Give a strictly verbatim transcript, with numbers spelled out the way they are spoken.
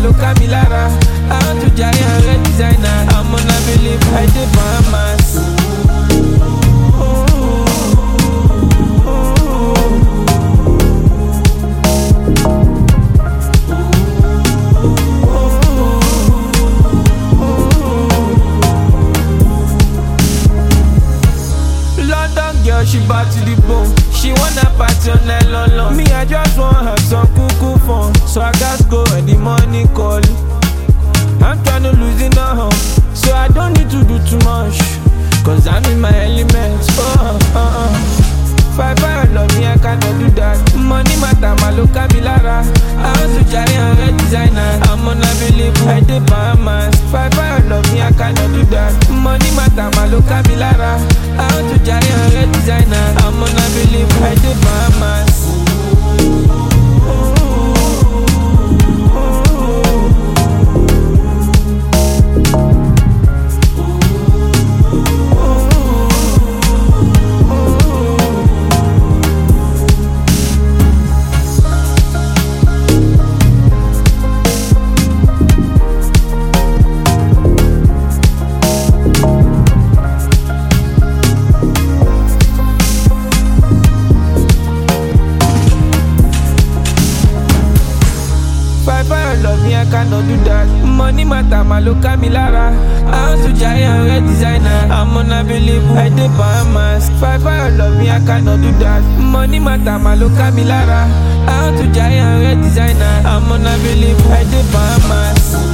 ló ká mi lára. I want to giant red designer. I'm unavailable, I dey Bahamas. London girl, she bad to the bone. She wanna party on night long long. Me, I just want have some cuckoo fun. So I gotta go when the money call. I'm tryna lose in a home, so I don't need to do too much. Cause I'm in my element. Oh, uh, uh. Five I love me, I cannot do that. Money matter, my look at me lara. I want to giant red designer. I'm unavailable, I dey Bahamas. Five I love me, I cannot do that. Money matter, my look at me lara. I want to giant red designer. I'm unavailable, I dey Bahamas. Love me, I cannot do that. Money matter, my look at me lara. I want to giant red designer. I'm unavailable, I dey Bahamas. Five I love me, I cannot do that. Money matter, my look at me lara. I want to giant red designer. I'm unavailable, I dey Bahamas.